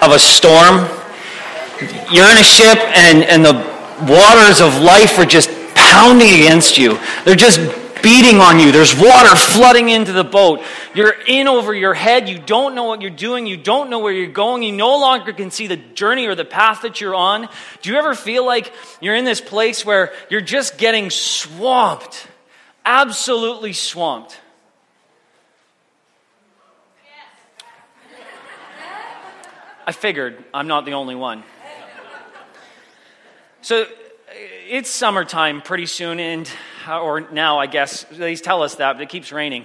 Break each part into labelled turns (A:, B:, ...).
A: of a storm. You're in a ship and the waters of life are just pounding against you. They're just beating on you. There's water flooding into the boat. You're in over your head. You don't know what you're doing. You don't know where you're going. You no longer can see the journey or the path that you're on. Do you ever feel like you're in this place where you're just getting swamped? Absolutely swamped. I figured I'm not the only one. So it's summertime pretty soon, or now I guess. They tell us that, but it keeps raining.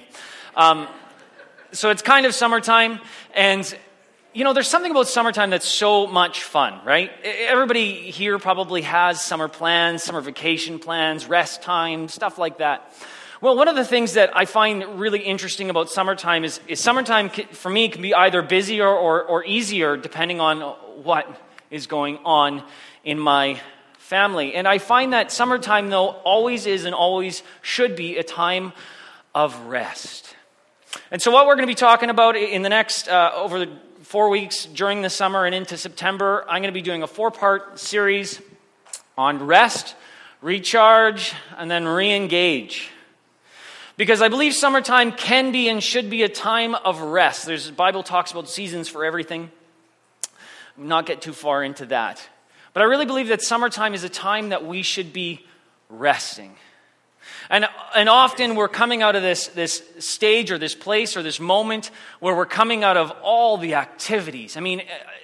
A: So it's kind of summertime, and there's something about summertime that's so much fun, right? Everybody here probably has summer plans, summer vacation plans, rest time, stuff like that. Well, one of the things that I find really interesting about summertime is summertime, for me, can be either busier or easier depending on what is going on in my family. And I find that summertime, though, always is and always should be a time of rest. And so what we're going to be talking about in the next, over the 4 weeks during the summer and into September, I'm going to be doing a 4-part series on rest, recharge, and then re-engage. Because I believe summertime can be and should be a time of rest. The Bible talks about seasons for everything. I'll not get too far into that. But I really believe that summertime is a time that we should be resting. And often we're coming out of this stage or this place or this moment where we're coming out of all the activities. I mean,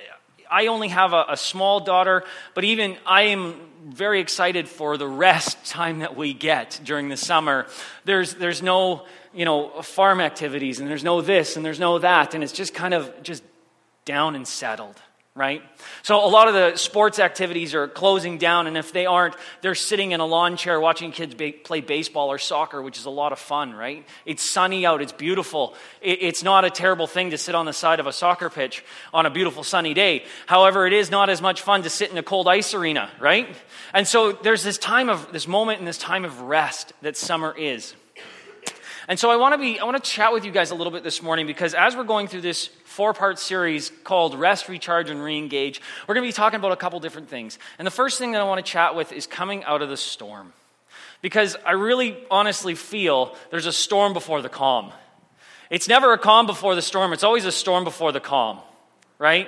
A: I only have a small daughter, but even I am very excited for the rest time that we get during the summer. There's no, farm activities, and there's no this, and there's no that, and it's just kind of just down and settled, right? So a lot of the sports activities are closing down, and if they aren't, they're sitting in a lawn chair watching kids play baseball or soccer, which is a lot of fun, right? It's sunny out, it's beautiful. It's not a terrible thing to sit on the side of a soccer pitch on a beautiful sunny day. However, it is not as much fun to sit in a cold ice arena, right? And so there's this moment and this time of rest that summer is. And so I want to chat with you guys a little bit this morning, because as we're going through this 4-part series called Rest, Recharge, and Re-engage, we're going to be talking about a couple different things. And the first thing that I want to chat with is coming out of the storm. Because I really honestly feel there's a storm before the calm. It's never a calm before the storm. It's always a storm before the calm, right?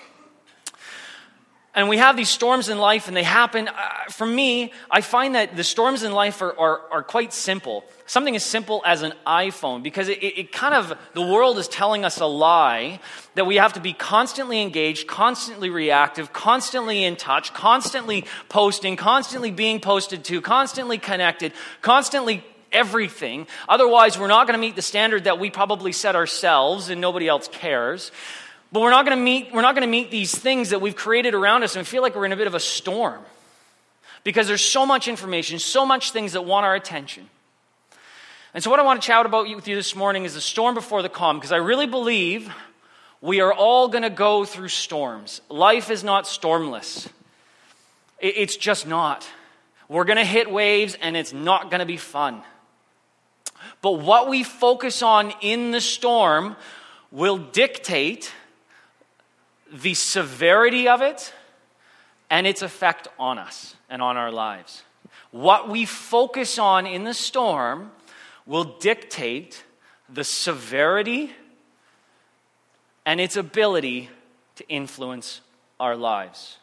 A: And we have these storms in life, and they happen. For me, I find that the storms in life are quite simple. Something as simple as an iPhone, because it kind of, the world is telling us a lie that we have to be constantly engaged, constantly reactive, constantly in touch, constantly posting, constantly being posted to, constantly connected, constantly everything. Otherwise, we're not going to meet the standard that we probably set ourselves, and nobody else cares. But we're not going to meet these things that we've created around us, and we feel like we're in a bit of a storm. Because there's so much information, so much things that want our attention. And so what I want to chat about with you this morning is the storm before the calm, because I really believe we are all going to go through storms. Life is not stormless. It's just not. We're going to hit waves, and it's not going to be fun. But what we focus on in the storm will dictate the severity of it and its effect on us and on our lives. What we focus on in the storm will dictate the severity and its ability to influence our lives.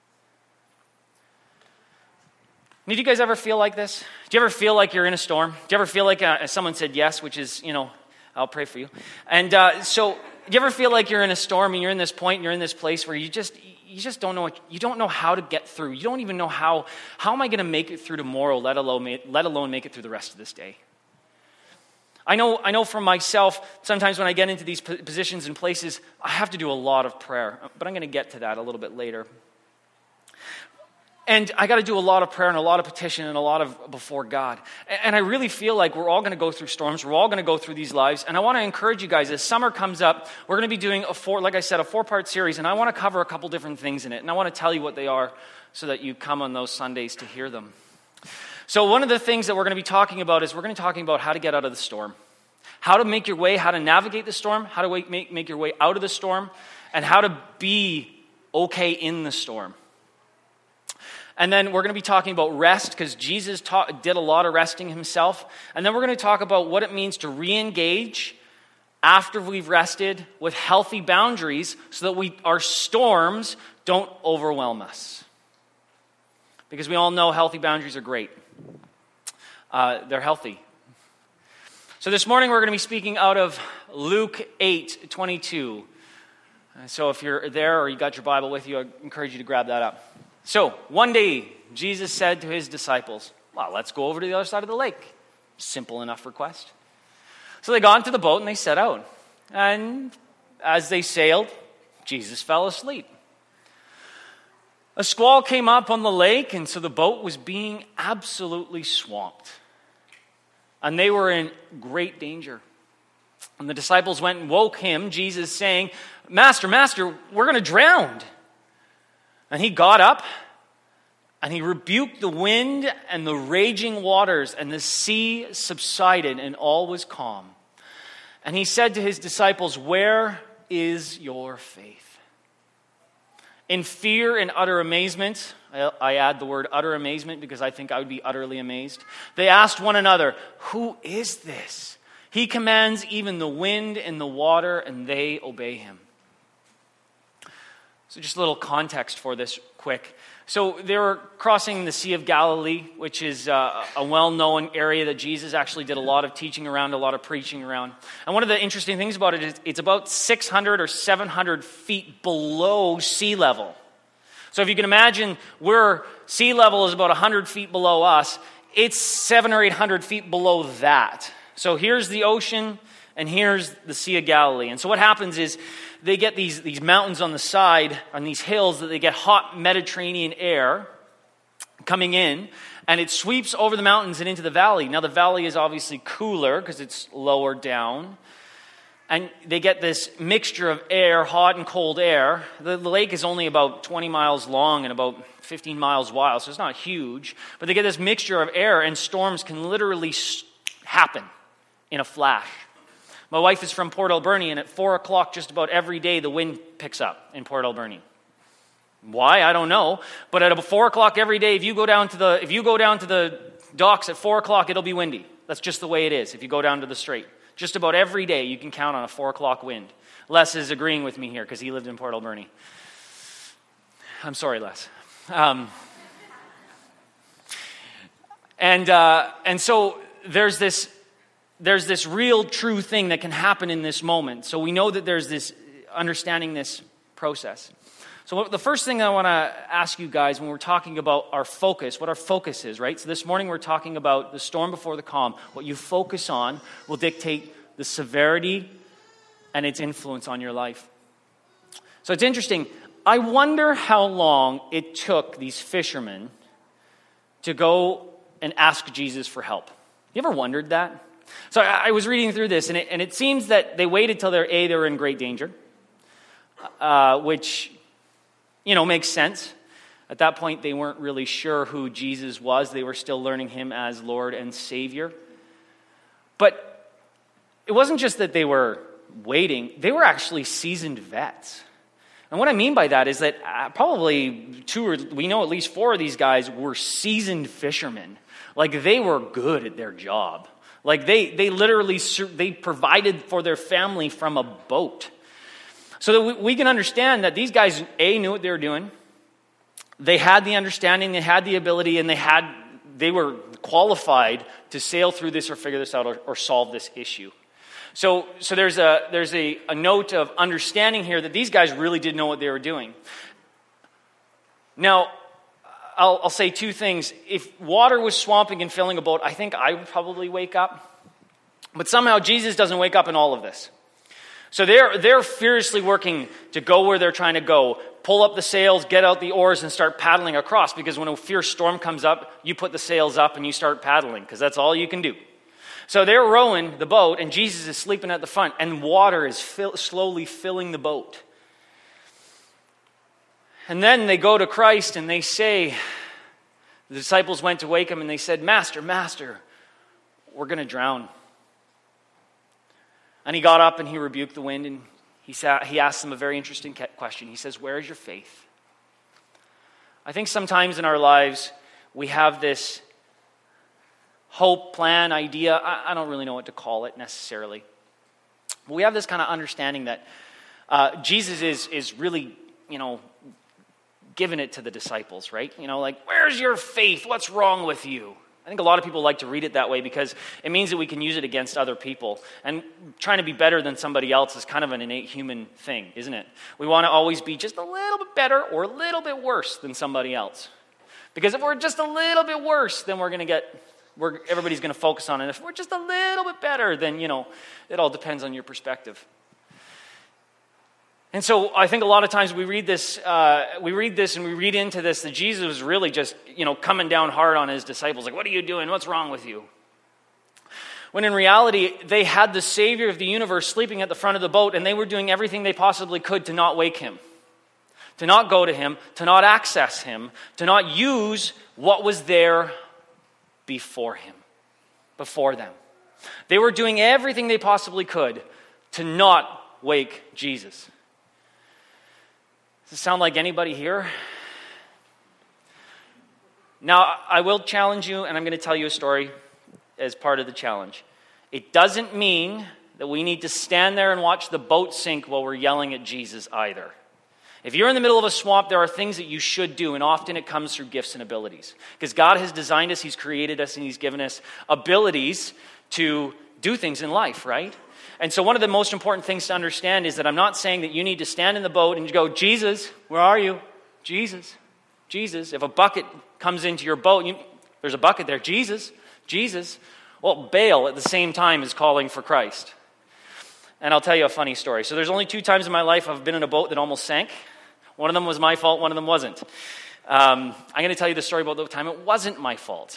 A: Did you guys ever feel like this? Do you ever feel like you're in a storm? Do you ever feel like someone said yes, which is, I'll pray for you. And so do you ever feel like you're in a storm and you're in this point and you're in this place where you just don't know you don't know how to get through. You don't even know how am I going to make it through tomorrow, let alone make it through the rest of this day. I know for myself, sometimes when I get into these positions and places, I have to do a lot of prayer, but I'm going to get to that a little bit later. And I got to do a lot of prayer and a lot of petition and a lot of before God. And I really feel like we're all going to go through storms. We're all going to go through these lives. And I want to encourage you guys, as summer comes up, we're going to be doing a 4-part series. And I want to cover a couple different things in it. And I want to tell you what they are so that you come on those Sundays to hear them. So one of the things that we're going to be talking about is we're going to be talking about how to get out of the storm. How to make your way, how to navigate the storm, how to make your way out of the storm, and how to be okay in the storm. And then we're going to be talking about rest, because Jesus did a lot of resting himself. And then we're going to talk about what it means to re-engage after we've rested with healthy boundaries so that our storms don't overwhelm us. Because we all know healthy boundaries are great. They're healthy. So this morning we're going to be speaking out of Luke 8:22. So if you're there or you got your Bible with you, I encourage you to grab that up. So one day Jesus said to his disciples, well, let's go over to the other side of the lake. Simple enough request. So they got into the boat and they set out. And as they sailed, Jesus fell asleep. A squall came up on the lake, and so the boat was being absolutely swamped. And they were in great danger. And the disciples went and woke him, Jesus, saying, Master, we're going to drown. And he got up, and he rebuked the wind and the raging waters, and the sea subsided, and all was calm. And he said to his disciples, where is your faith? In fear and utter amazement, I add the word utter amazement because I think I would be utterly amazed, they asked one another, who is this? He commands even the wind and the water, and they obey him. So just a little context for this quick. So they were crossing the Sea of Galilee, which is a well-known area that Jesus actually did a lot of teaching around, a lot of preaching around. And one of the interesting things about it is it's about 600 or 700 feet below sea level. So if you can imagine where sea level is about 100 feet below us, it's 700 or 800 feet below that. So here's the ocean, and here's the Sea of Galilee. And so what happens is they get these mountains on the side, on these hills, that they get hot Mediterranean air coming in, and it sweeps over the mountains and into the valley. Now the valley is obviously cooler because it's lower down. And they get this mixture of air, hot and cold air. The lake is only about 20 miles long and about 15 miles wide, so it's not huge. But they get this mixture of air, and storms can literally happen in a flash. My wife is from Port Alberni, and at 4 o'clock just about every day the wind picks up in Port Alberni. Why? I don't know. But at about 4 o'clock every day, if you go down to the docks at 4 o'clock, it'll be windy. That's just the way it is if you go down to the strait. Just about every day you can count on a 4 o'clock wind. Les is agreeing with me here because he lived in Port Alberni. I'm sorry, Les. And so there's this real true thing that can happen in this moment. So we know that there's this understanding this process. So the first thing I want to ask you guys when we're talking about our focus, what our focus is, right? So this morning we're talking about the storm before the calm. What you focus on will dictate the severity and its influence on your life. So it's interesting. I wonder how long it took these fishermen to go and ask Jesus for help. You ever wondered that? So I was reading through this, and it seems that they waited till they were in great danger, which, makes sense. At that point, they weren't really sure who Jesus was. They were still learning him as Lord and Savior. But it wasn't just that they were waiting. They were actually seasoned vets. And what I mean by that is that probably we know at least 4 of these guys were seasoned fishermen. Like, they were good at their job. Like, they literally provided for their family from a boat. So that we can understand that these guys, A, knew what they were doing. They had the understanding, they had the ability, and they were qualified to sail through this or figure this out or solve this issue. So there's a note of understanding here that these guys really did know what they were doing. Now, I'll say 2 things. If water was swamping and filling a boat, I think I would probably wake up. But somehow Jesus doesn't wake up in all of this. So they're furiously working to go where they're trying to go, pull up the sails, get out the oars, and start paddling across. Because when a fierce storm comes up, you put the sails up and you start paddling, because that's all you can do. So they're rowing the boat, and Jesus is sleeping at the front, and water is slowly filling the boat. And then they go to Christ and they say, the disciples went to wake him and they said, Master, we're going to drown. And he got up and he rebuked the wind and he asks them a very interesting question. He says, where is your faith? I think sometimes in our lives, we have this hope, plan, idea. I don't really know what to call it necessarily. But we have this kind of understanding that Jesus is really, giving it to the disciples, right? Like, where's your faith? What's wrong with you? I think a lot of people like to read it that way because it means that we can use it against other people. And trying to be better than somebody else is kind of an innate human thing, isn't it? We want to always be just a little bit better or a little bit worse than somebody else. Because if we're just a little bit worse, then everybody's going to focus on it. If we're just a little bit better, then, it all depends on your perspective. And so I think a lot of times we read this and we read into this that Jesus was really just, coming down hard on his disciples. Like, what are you doing? What's wrong with you? When in reality, they had the Savior of the universe sleeping at the front of the boat, and they were doing everything they possibly could to not wake him, to not go to him, to not access him, to not use what was there before them. They were doing everything they possibly could to not wake Jesus. Does it sound like anybody here? Now, I will challenge you, and I'm going to tell you a story as part of the challenge. It doesn't mean that we need to stand there and watch the boat sink while we're yelling at Jesus either. If you're in the middle of a swamp, there are things that you should do, and often it comes through gifts and abilities. Because God has designed us, He's created us, and He's given us abilities to do things in life, right? And so one of the most important things to understand is that I'm not saying that you need to stand in the boat and go, Jesus, where are you? Jesus, Jesus. If a bucket comes into your boat, there's a bucket there. Jesus, Jesus. Well, Baal at the same time is calling for Christ. And I'll tell you a funny story. So there's only 2 times in my life I've been in a boat that almost sank. One of them was my fault, one of them wasn't. I'm going to tell you the story about the time it wasn't my fault.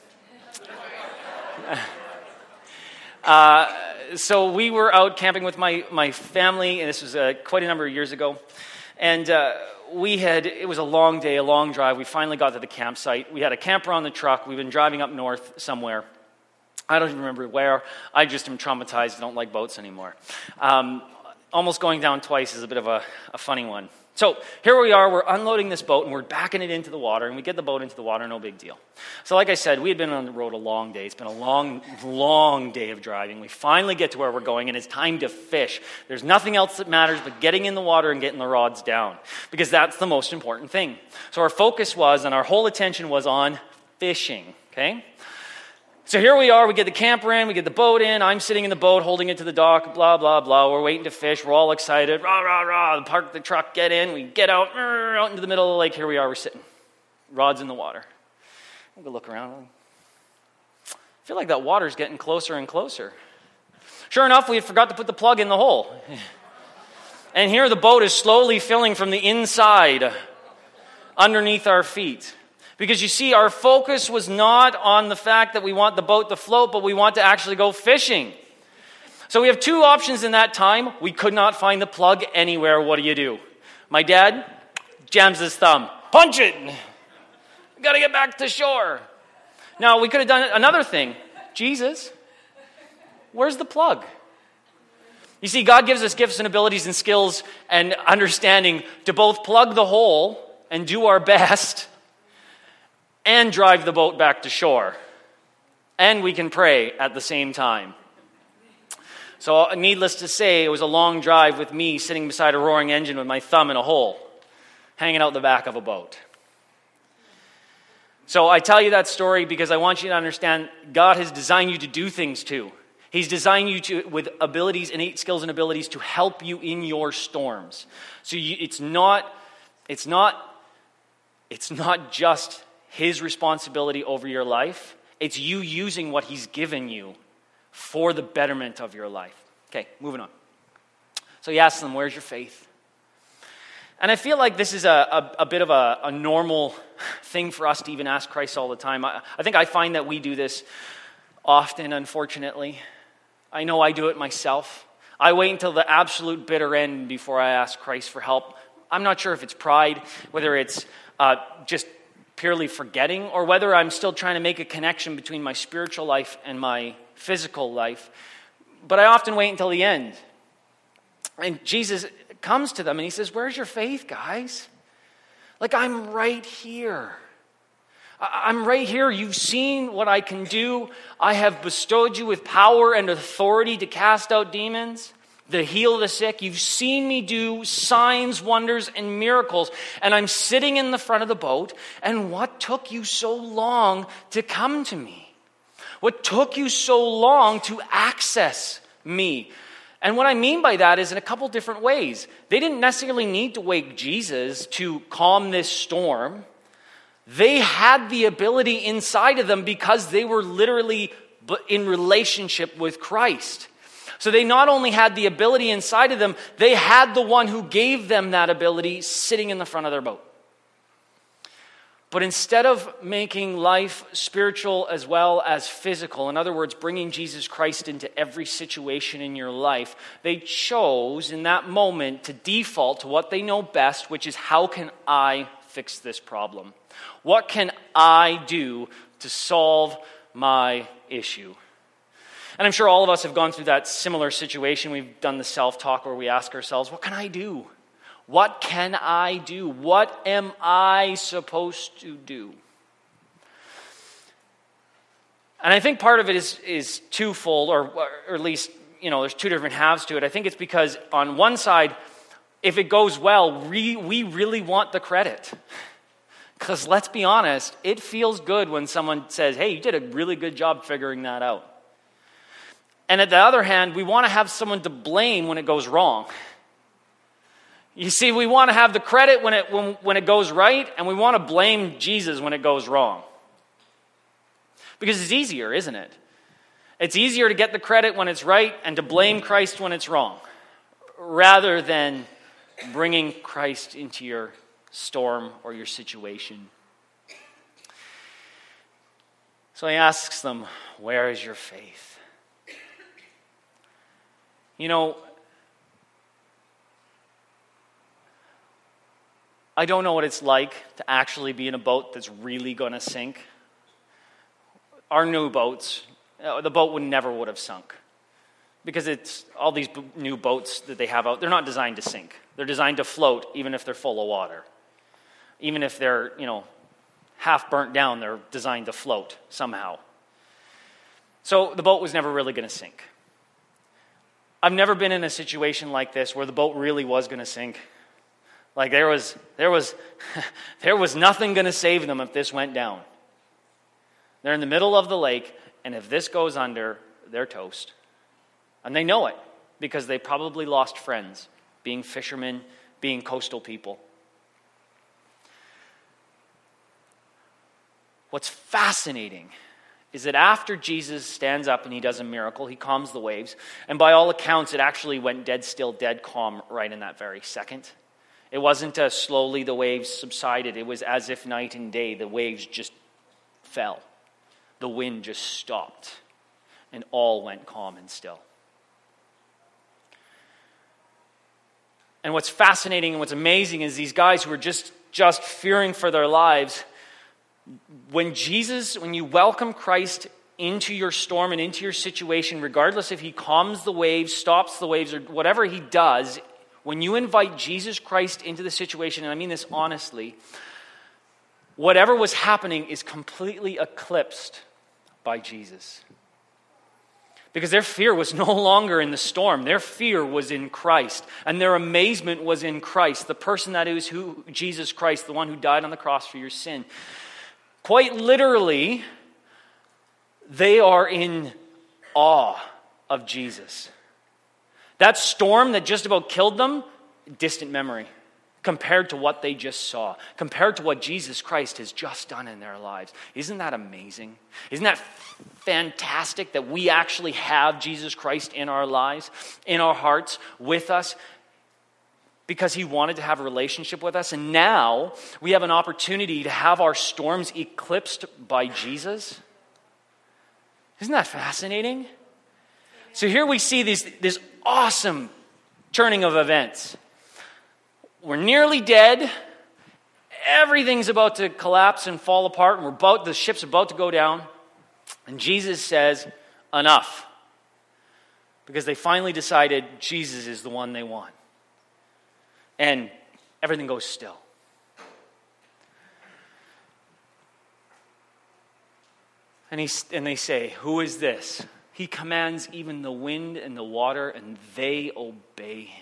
A: So we were out camping with my family, and this was quite a number of years ago. And it was a long day, a long drive. We finally got to the campsite. We had a camper on the truck. We've been driving up north somewhere. I don't even remember where. I just am traumatized. I don't like boats anymore. Almost going down twice is a bit of a funny one. So here we are, we're unloading this boat, and we're backing it into the water, and we get the boat into the water, no big deal. So like I said, we had been on the road a long day. It's been a long, long day of driving. We finally get to where we're going, and it's time to fish. There's nothing else that matters but getting in the water and getting the rods down, because that's the most important thing. So our focus was, and our whole attention was on fishing, okay? So here we are, we get the camper in, we get the boat in, I'm sitting in the boat holding it to the dock, blah, blah, blah. We're waiting to fish, we're all excited, rah, rah, rah, park the truck, get in, we get out into the middle of the lake, here we are, we're sitting, rods in the water. We'll go look around. I feel like that water's getting closer and closer. Sure enough, we had forgot to put the plug in the hole. And here the boat is slowly filling from the inside underneath our feet. Because you see, our focus was not on the fact that we want the boat to float, but we want to actually go fishing. So we have 2 options in that time. We could not find the plug anywhere. What do? My dad jams his thumb. Punch it! We got to get back to shore. Now, we could have done another thing. Jesus, where's the plug? You see, God gives us gifts and abilities and skills and understanding to both plug the hole and do our best and drive the boat back to shore. And we can pray at the same time. So needless to say, it was a long drive with me sitting beside a roaring engine with my thumb in a hole, hanging out the back of a boat. So I tell you that story because I want you to understand God has designed you to do things too. He's designed you with abilities, innate skills and abilities to help you in your storms. So it's not just His responsibility over your life. It's you using what He's given you for the betterment of your life. Okay, moving on. So he asks them, where's your faith? And I feel like this is a bit of a normal thing for us to even ask Christ all the time. I think I find that we do this often, unfortunately. I know I do it myself. I wait until the absolute bitter end before I ask Christ for help. I'm not sure if it's pride, whether it's just purely forgetting, or whether I'm still trying to make a connection between my spiritual life and my physical life. But I often wait until the end. And Jesus comes to them and he says, where's your faith, guys? Like, I'm right here. I'm right here. You've seen what I can do. I have bestowed you with power and authority to cast out demons, to heal the sick. You've seen me do signs, wonders, and miracles. And I'm sitting in the front of the boat. And what took you so long to come to me? What took you so long to access me? And what I mean by that is in a couple different ways. They didn't necessarily need to wake Jesus to calm this storm. They had the ability inside of them because they were literally in relationship with Christ. So they not only had the ability inside of them, they had the one who gave them that ability sitting in the front of their boat. But instead of making life spiritual as well as physical, in other words, bringing Jesus Christ into every situation in your life, they chose in that moment to default to what they know best, which is, how can I fix this problem? What can I do to solve my issue? And I'm sure all of us have gone through that similar situation. We've done the self-talk where we ask ourselves, what can I do? What can I do? What am I supposed to do? And I think part of it is twofold, or at least, there's two different halves to it. I think it's because on one side, if it goes well, we really want the credit. Because let's be honest, it feels good when someone says, hey, you did a really good job figuring that out. And at the other hand, we want to have someone to blame when it goes wrong. You see, we want to have the credit when it goes right, and we want to blame Jesus when it goes wrong. Because it's easier, isn't it? It's easier to get the credit when it's right and to blame Christ when it's wrong, rather than bringing Christ into your storm or your situation. So he asks them, where is your faith? I don't know what it's like to actually be in a boat that's really going to sink. Our new boats, the boat would have sunk. Because it's all these new boats that they have out, they're not designed to sink. They're designed to float even if they're full of water. Even if they're, half burnt down, they're designed to float somehow. So the boat was never really going to sink. I've never been in a situation like this where the boat really was going to sink. Like there was nothing going to save them if this went down. They're in the middle of the lake, and if this goes under, they're toast. And they know it because they probably lost friends, being fishermen, being coastal people. What's fascinating is that after Jesus stands up and he does a miracle, he calms the waves, and by all accounts, it actually went dead still, dead calm right in that very second. It wasn't slowly the waves subsided. It was as if night and day, the waves just fell. The wind just stopped, and all went calm and still. And what's fascinating and what's amazing is these guys who were just fearing for their lives, when you welcome Christ into your storm and into your situation, regardless if he calms the waves, stops the waves, or whatever he does, when you invite Jesus Christ into the situation, and I mean this honestly, whatever was happening is completely eclipsed by Jesus. Because their fear was no longer in the storm. Their fear was in Christ. And their amazement was in Christ, the person that is Jesus Christ, the one who died on the cross for your sin. Quite literally, they are in awe of Jesus. That storm that just about killed them, distant memory compared to what they just saw, compared to what Jesus Christ has just done in their lives. Isn't that amazing? Isn't that fantastic that we actually have Jesus Christ in our lives, in our hearts, with us, because he wanted to have a relationship with us, and now we have an opportunity to have our storms eclipsed by Jesus? Isn't that fascinating? So here we see this awesome turning of events. We're nearly dead. Everything's about to collapse and fall apart, and the ship's about to go down. And Jesus says, enough. because they finally decided Jesus is the one they want. And everything goes still. And they say, "Who is this? He commands even the wind and the water, and they obey him."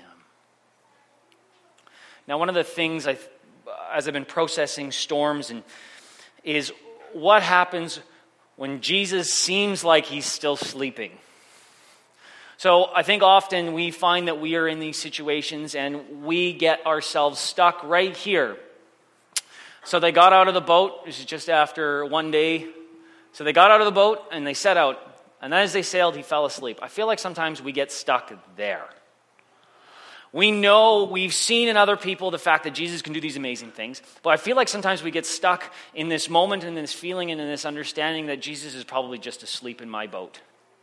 A: Now, one of the things as I've been processing storms is what happens when Jesus seems like he's still sleeping. So I think often we find that we are in these situations and we get ourselves stuck right here. So they got out of the boat. This is just after one day. So they got out of the boat and they set out. And as they sailed, he fell asleep. I feel like sometimes we get stuck there. We know, we've seen in other people the fact that Jesus can do these amazing things. But I feel like sometimes we get stuck in this moment and in this feeling and in this understanding that Jesus is probably just asleep in my boat.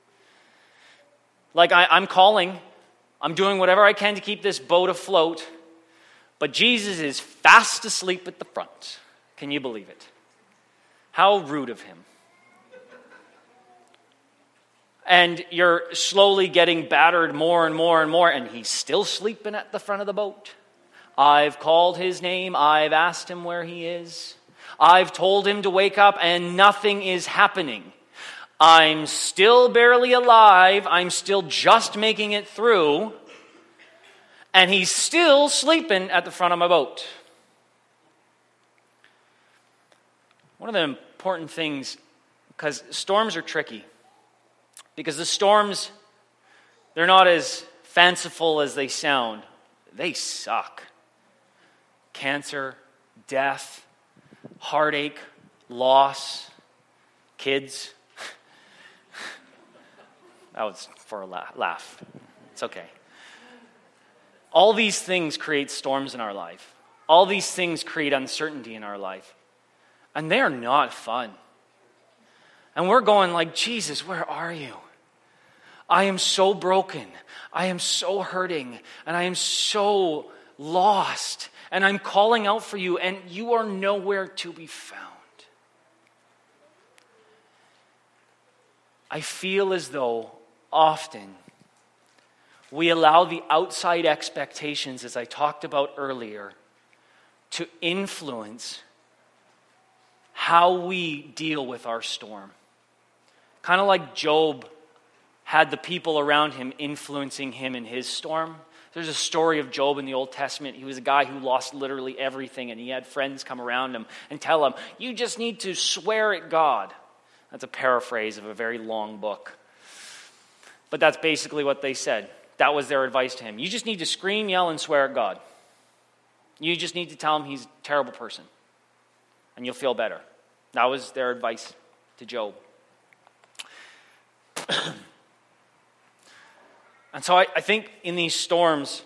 A: Like I'm calling, I'm doing whatever I can to keep this boat afloat, but Jesus is fast asleep at the front. Can you believe it? How rude of him. And you're slowly getting battered more and more and more, and he's still sleeping at the front of the boat. I've called his name. I've asked him where he is. I've told him to wake up, and nothing is happening. I'm still barely alive. I'm still just making it through. And he's still sleeping at the front of my boat. One of the important things, because storms are tricky, because the storms, they're not as fanciful as they sound. They suck. Cancer, death, heartache, loss, kids. That was for a laugh. It's okay. All these things create storms in our life. All these things create uncertainty in our life. And they're not fun. And we're going like, Jesus, where are you? I am so broken. I am so hurting. And I am so lost. And I'm calling out for you, and you are nowhere to be found. I feel as though often we allow the outside expectations, as I talked about earlier, to influence how we deal with our storm. Kind of like Job had the people around him influencing him in his storm. There's a story of Job in the Old Testament. He was a guy who lost literally everything, and he had friends come around him and tell him, you just need to swear at God. That's a paraphrase of a very long book. But that's basically what they said. That was their advice to him. You just need to scream, yell, and swear at God. You just need to tell him he's a terrible person, and you'll feel better. That was their advice to Job. And so I think in these storms,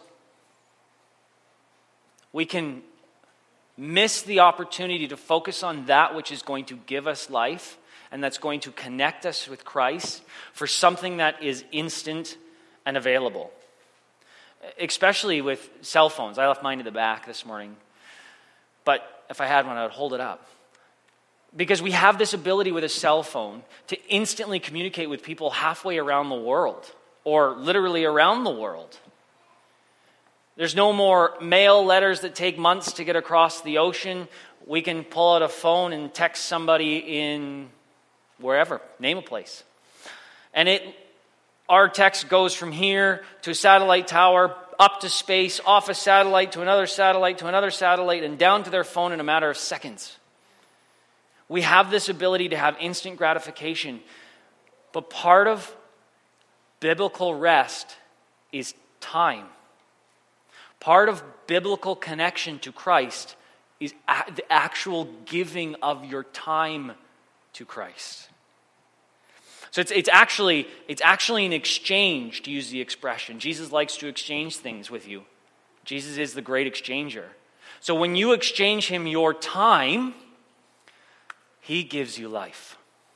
A: we can miss the opportunity to focus on that which is going to give us life and that's going to connect us with Christ for something that is instant and available. Especially with cell phones. I left mine in the back this morning. But if I had one, I would hold it up. Because we have this ability with a cell phone to instantly communicate with people halfway around the world. Or literally around the world. There's no more mail letters that take months to get across the ocean. We can pull out a phone and text somebody in wherever, name a place. And our text goes from here to a satellite tower, up to space, off a satellite to another satellite, and down to their phone in a matter of seconds. We have this ability to have instant gratification. But part of biblical rest is time. Part of biblical connection to Christ is the actual giving of your time to Christ. So it's actually an exchange, to use the expression. Jesus likes to exchange things with you. Jesus is the great exchanger. So when you exchange him your time, he gives you life.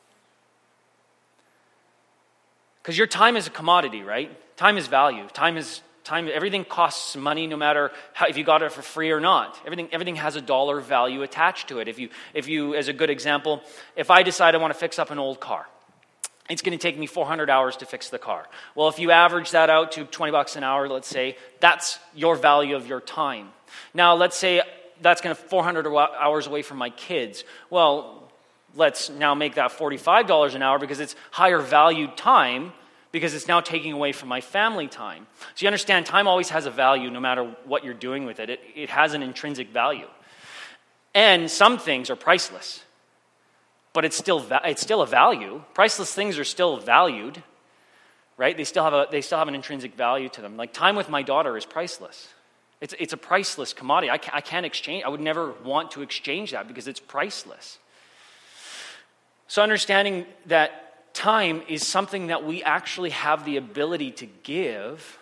A: Because your time is a commodity, right? Time is value. Time. Everything costs money, no matter if you got it for free or not. Everything has a dollar value attached to it. If you, as a good example, if I decide I want to fix up an old car, it's going to take me 400 hours to fix the car. Well, if you average that out to $20 an hour, let's say, that's your value of your time. Now, let's say that's going to 400 hours away from my kids. Well, let's now make that $45 an hour because it's higher valued time because it's now taking away from my family time. So you understand, time always has a value no matter what you're doing with it. It has an intrinsic value. And some things are priceless. But it's still a value. Priceless things are still valued, right? They still have an intrinsic value to them. Like time with my daughter is priceless. It's a priceless commodity. I can't exchange. I would never want to exchange that because it's priceless. So understanding that time is something that we actually have the ability to give,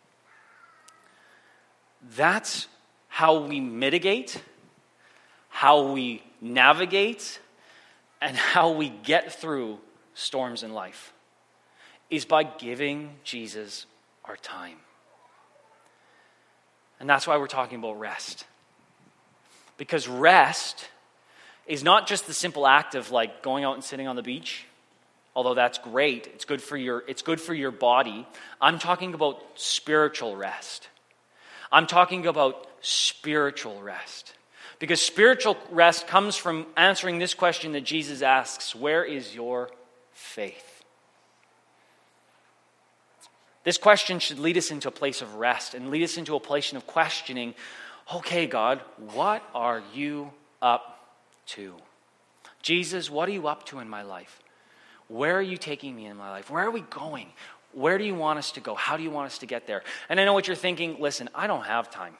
A: that's how we mitigate, how we navigate, and how we get through storms in life is by giving Jesus our time. And that's why we're talking about rest. Because rest is not just the simple act of like going out and sitting on the beach, although that's great. It's good for your body. I'm talking about spiritual rest. I'm talking about spiritual rest. Because spiritual rest comes from answering this question that Jesus asks, where is your faith? This question should lead us into a place of rest and lead us into a place of questioning, okay, God, what are you up to? Jesus, what are you up to in my life? Where are you taking me in my life? Where are we going? Where do you want us to go? How do you want us to get there? And I know what you're thinking. Listen, I don't have time.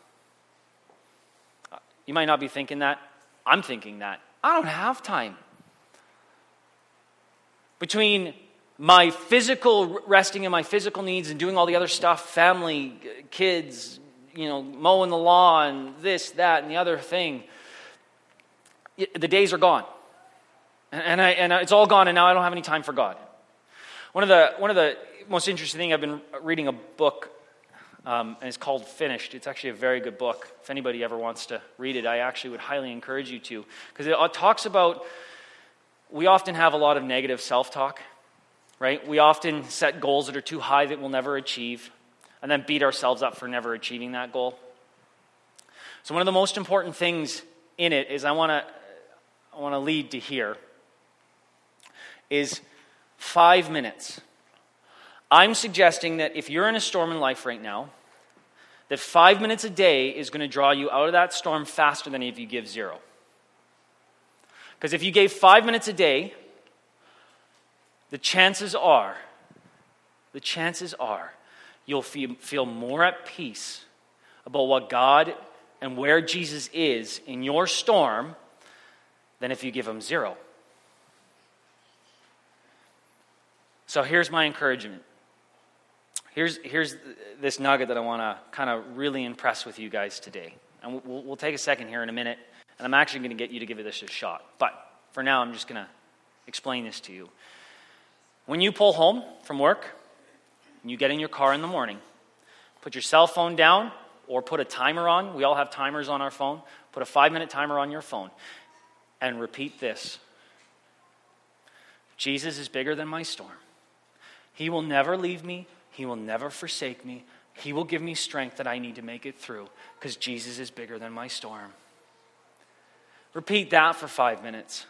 A: You might not be thinking that. I'm thinking that. I don't have time. Between my physical resting and my physical needs and doing all the other stuff, family, kids, mowing the lawn, this, that, and the other thing, the days are gone. And it's all gone, and now I don't have any time for God. One of the most interesting things, I've been reading a book, and it's called Finished. It's actually a very good book. If anybody ever wants to read it, I actually would highly encourage you to. Because it talks about, we often have a lot of negative self-talk, right? We often set goals that are too high that we'll never achieve, and then beat ourselves up for never achieving that goal. So one of the most important things in it is I want to lead to here, is 5 minutes. I'm suggesting that if you're in a storm in life right now, that 5 minutes a day is going to draw you out of that storm faster than if you give 0. Because if you gave 5 minutes a day, the chances are you'll feel more at peace about what God and where Jesus is in your storm than if you give him 0. So here's my encouragement. Here's this nugget that I want to kind of really impress with you guys today. And we'll take a second here in a minute, and I'm actually going to get you to give this a shot. But for now, I'm just going to explain this to you. When you pull home from work, and you get in your car in the morning, put your cell phone down or put a timer on. We all have timers on our phone. Put a 5-minute timer on your phone and repeat this. Jesus is bigger than my storm. He will never leave me. He will never forsake me. He will give me strength that I need to make it through because Jesus is bigger than my storm. Repeat that for 5 minutes.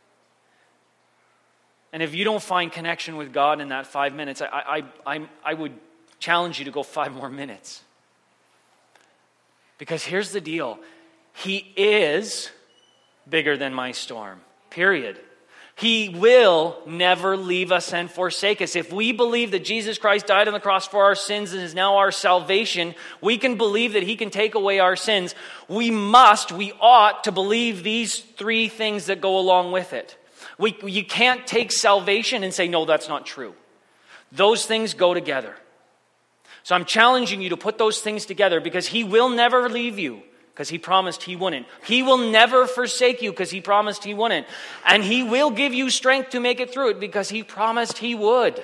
A: And if you don't find connection with God in that 5 minutes, I would challenge you to go 5 more minutes. Because here's the deal. He is bigger than my storm. Period. He will never leave us and forsake us. If we believe that Jesus Christ died on the cross for our sins and is now our salvation, we can believe that he can take away our sins. We ought to believe these 3 things that go along with it. You can't take salvation and say, no, that's not true. Those things go together. So I'm challenging you to put those things together because he will never leave you. Because he promised he wouldn't. He will never forsake you because he promised he wouldn't. And he will give you strength to make it through it because he promised he would.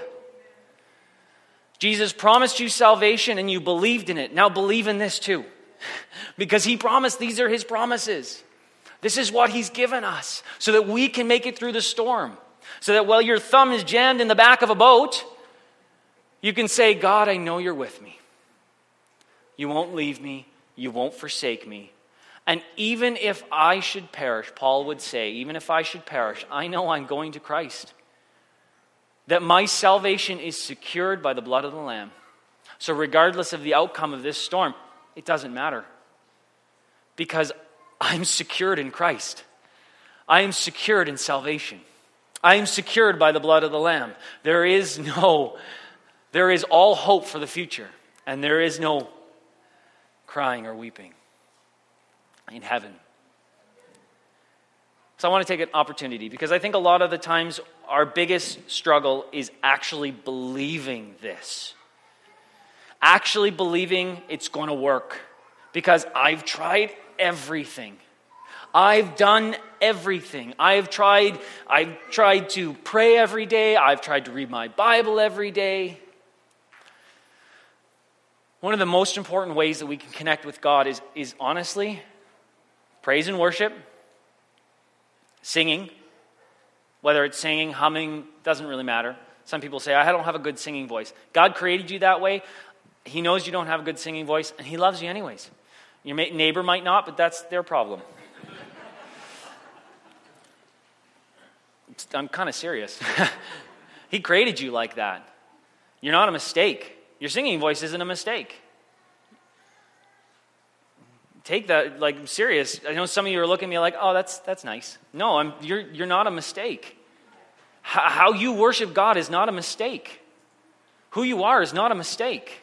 A: Jesus promised you salvation and you believed in it. Now believe in this too. Because he promised these are his promises. This is what he's given us so that we can make it through the storm. So that while your thumb is jammed in the back of a boat, you can say, God, I know you're with me. You won't leave me. You won't forsake me. And even if I should perish, Paul would say, even if I should perish, I know I'm going to Christ. That my salvation is secured by the blood of the Lamb. So regardless of the outcome of this storm, it doesn't matter. Because I'm secured in Christ. I am secured in salvation. I am secured by the blood of the Lamb. There is all hope for the future. And there is no crying or weeping in heaven. So I want to take an opportunity, because I think a lot of the times our biggest struggle is actually believing this. Actually believing it's going to work. Because I've tried everything. I've done everything. I've tried to pray every day. I've tried to read my Bible every day. One of the most important ways that we can connect with God is honestly praise and worship, singing. Whether it's singing, humming, doesn't really matter. Some people say, I don't have a good singing voice. God created you that way. He knows you don't have a good singing voice, and He loves you anyways. Your neighbor might not, but that's their problem. I'm kind of serious. He created you like that. You're not a mistake. Your singing voice isn't a mistake. Take that like serious. I know some of you are looking at me like, oh, that's nice. No, you're not a mistake. How you worship God is not a mistake. Who you are is not a mistake.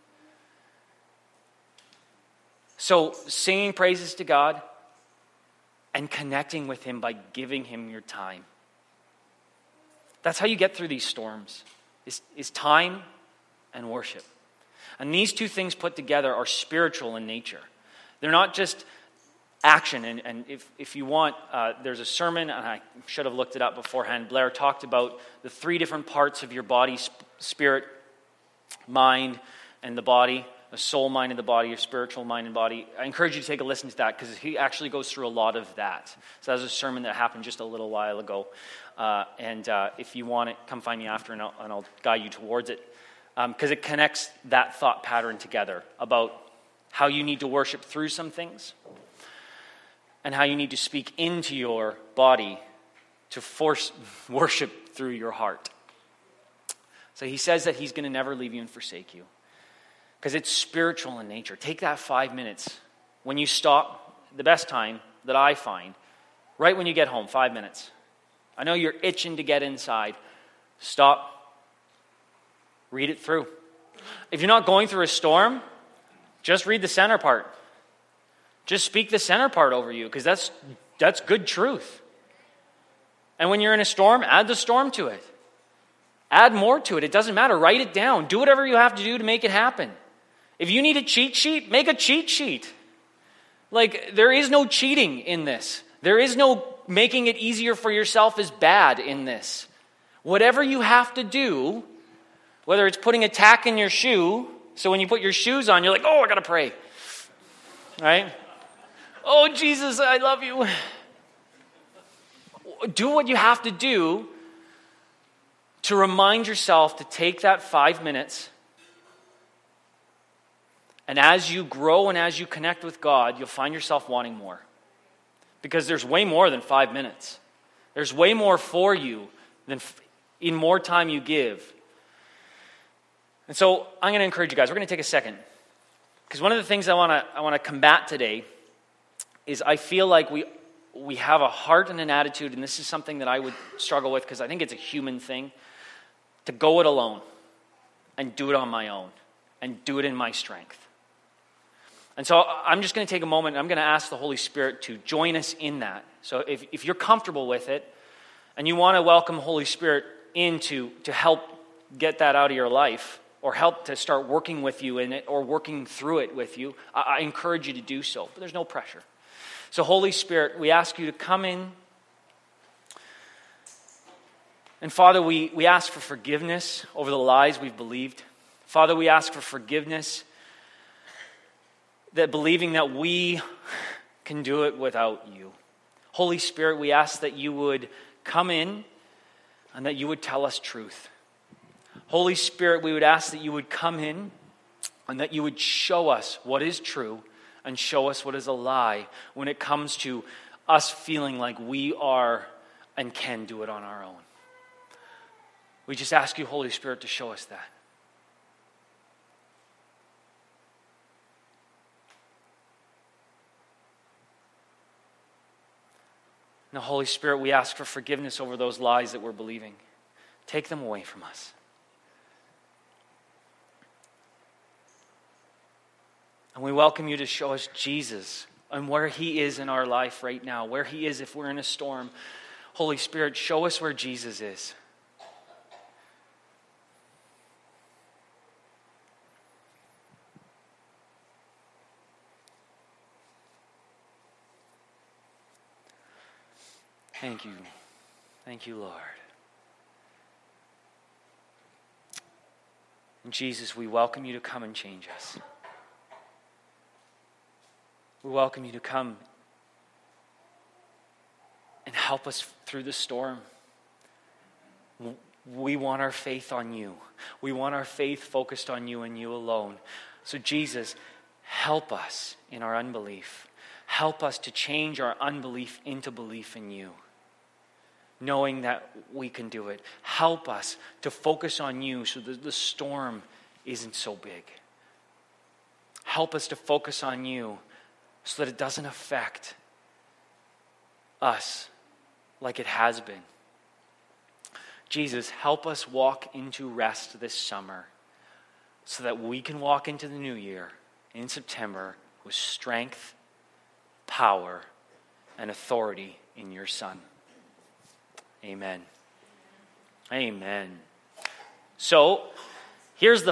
A: So singing praises to God and connecting with Him by giving Him your time. That's how you get through these storms, is time and worship. And these two things put together are spiritual in nature. They're not just action. And if you want, there's a sermon, and I should have looked it up beforehand. Blair talked about the three different parts of your body: spirit, mind, and the body. The soul, mind, and the body, your spiritual mind and body. I encourage you to take a listen to that, because he actually goes through a lot of that. So that was a sermon that happened just a little while ago. And if you want it, come find me after, and I'll guide you towards it. Because it connects that thought pattern together about how you need to worship through some things and how you need to speak into your body to force worship through your heart. So he says that He's going to never leave you and forsake you, because it's spiritual in nature. Take that 5 minutes. When you stop, the best time that I find, right when you get home, 5 minutes. I know you're itching to get inside. Stop. Read it through. If you're not going through a storm, just read the center part. Just speak the center part over you, because that's good truth. And when you're in a storm, add the storm to it. Add more to it. It doesn't matter. Write it down. Do whatever you have to do to make it happen. If you need a cheat sheet, make a cheat sheet. Like, there is no cheating in this. There is no making it easier for yourself is bad in this. Whatever you have to do, whether it's putting a tack in your shoe, so when you put your shoes on, you're like, oh, I got to pray. Right? Oh, Jesus, I love you. Do what you have to do to remind yourself to take that 5 minutes. And as you grow and as you connect with God, you'll find yourself wanting more. Because there's way more than 5 minutes. There's way more for you than in more time you give. And so I'm going to encourage you guys. We're going to take a second. Because one of the things I want to combat today is I feel like we have a heart and an attitude, and this is something that I would struggle with because I think it's a human thing, to go it alone and do it on my own and do it in my strength. And so I'm just going to take a moment, and I'm going to ask the Holy Spirit to join us in that. So if you're comfortable with it and you want to welcome Holy Spirit in to help get that out of your life, or help to start working with you in it, or working through it with you, I encourage you to do so. But there's no pressure. So Holy Spirit, we ask you to come in. And Father, we ask for forgiveness over the lies we've believed. Father, we ask for forgiveness, that believing that we can do it without you. Holy Spirit, we ask that you would come in and that you would tell us truth. Holy Spirit, we would ask that you would come in and that you would show us what is true and show us what is a lie when it comes to us feeling like we are and can do it on our own. We just ask you, Holy Spirit, to show us that. Now, Holy Spirit, we ask for forgiveness over those lies that we're believing. Take them away from us. And we welcome you to show us Jesus and where he is in our life right now, where he is if we're in a storm. Holy Spirit, show us where Jesus is. Thank you. Thank you, Lord. And Jesus, we welcome you to come and change us. We welcome you to come and help us through the storm. We want our faith on you. We want our faith focused on you and you alone. So Jesus, help us in our unbelief. Help us to change our unbelief into belief in you, knowing that we can do it. Help us to focus on you so that the storm isn't so big. Help us to focus on you so that it doesn't affect us like it has been. Jesus, help us walk into rest this summer so that we can walk into the new year in September with strength, power, and authority in your Son. Amen. Amen. So, here's the